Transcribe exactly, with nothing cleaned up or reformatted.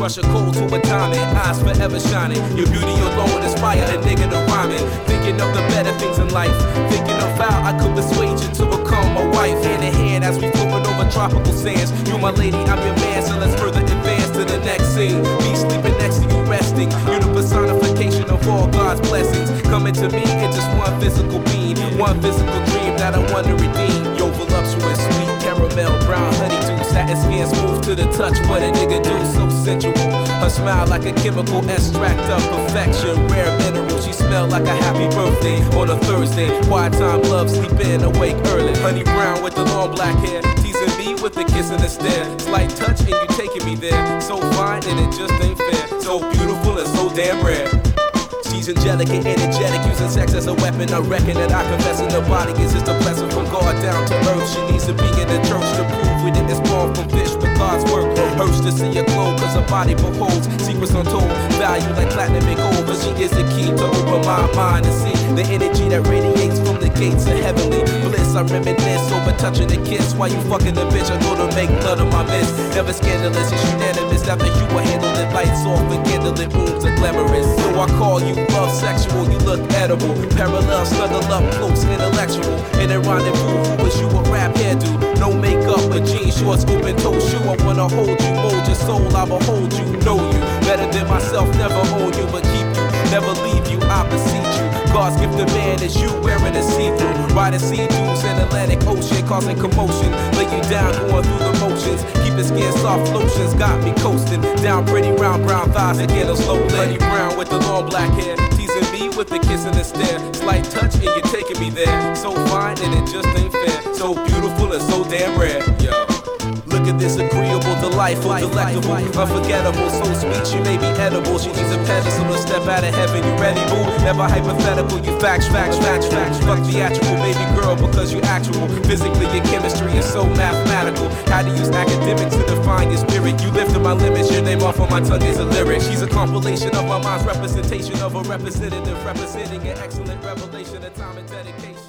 crush a coal to a diamond, eyes forever shining. Your beauty alone inspire a nigga to rhyming. Thinking of the better things in life, thinking of how I could persuade you to become my wife. Hand in hand as we floating over tropical sands. You my lady, I'm your man, so let's further advance to the next scene. Me sleeping next to you resting. You're the personification of all God's blessings. Coming to me in just one physical being, one physical dream that I want to redeem. Yo, voluptuous, sweet caramel, brown honeydew, satin skin smooth to the touch. What a nigga do, so sensual. Her smile like a chemical extract of perfection. Rare mineral, she smell like a happy birthday on a Thursday. Quiet time, love, sleeping, awake early. Honey brown with the long black hair, teasing me with a kiss and a stare. Slight touch and you taking me there. So fine and it just ain't fair. So beautiful and so damn rare. She's angelic and energetic, using sex as a weapon. I reckon that I confess in the body is just a blessing from God down to earth. She needs to be in the church to prove we didn't spawn from fish, but God's work. Hurts to see her glow, cause her body beholds secrets untold, value like platinum and gold. But she is the key to open my mind and see the energy that radiates from the gates of heavenly bliss. I reminisce over touching a kiss while you fucking the bitch. I go to make none of my miss. Never scandalous, it's unanimous. After you were handled it, lights off and candlelit rooms are glamorous. So I call you love sexual, you look edible. Parallel, snuggle up, close, intellectual. In a rendezvous, who wish you a rap hairdo? No makeup, but jeans, shorts, open toe shoe. I wanna hold you, mold your soul, I behold you, know you. Better than myself, never own you, but keep you, never leave you, I beseech you. God's gift to man is you wearing a see-through. Riding sea-dools in Atlantic Ocean, causing commotion. Lay you down, going through the motions. Keep your skin soft, lotions got me coasting. Down pretty round brown thighs again, a slow lady brown with the long black hair. Teasing me with a kiss and a stare. Slight touch and you're taking me there. So fine and it just ain't fair. So beautiful and so damn rare. Yo. Look at this agreeable, delightful, delectable, unforgettable, so sweet she may be edible. She needs a pedestal to step out of heaven. You ready, boo? Never hypothetical, you facts, facts, facts, facts. Fuck theatrical, baby girl, because you actual. Physically, your chemistry is so mathematical. How to use academics to define your spirit. You lifted my limits, your name off on my tongue is a lyric. She's a compilation of my mind's representation of a representative, representing an excellent revelation of time and dedication.